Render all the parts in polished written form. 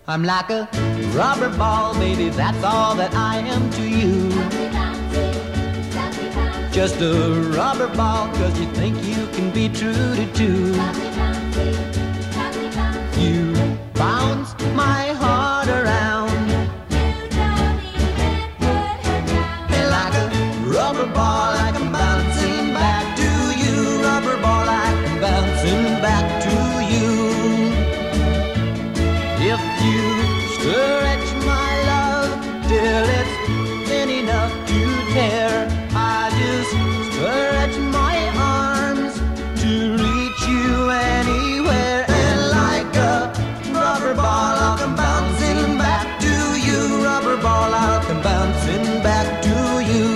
I'm like a rubber ball, baby, that's all that I am to you. Just a rubber ball, 'cause you think you can be true to two. You bounce my heart around. And like a rubber ball, like I'm bouncing back to you. Rubber ball, like I'm bouncing back to you. If you stretch my love till it's thin enough to tear, I just stretch my arms to reach you anywhere. And like a rubber ball, I'll come bouncing back to you. Rubber ball, I'll come bouncing back to you.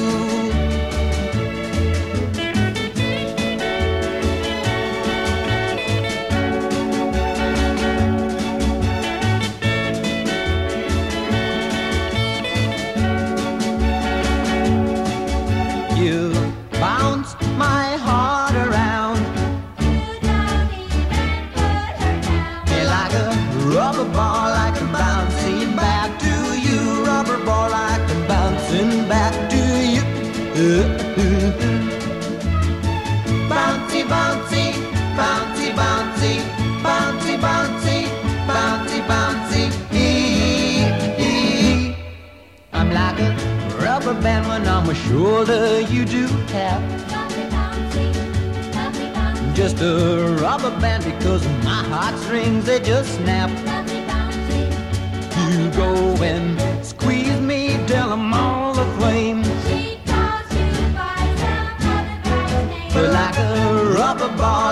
You bounce my heart around. You're like a rubber ball, like I'm bouncing back to you. Rubber ball, like I'm bouncing back to you. Bouncy, bouncy, bouncy, bouncy, bouncy, bouncy, bouncy, bouncy. I'm like a rubber band when on my shoulder you do tap. Just a rubber band because my heartstrings, they just snap. You go and squeeze me till I'm all aflame. But like a rubber ball,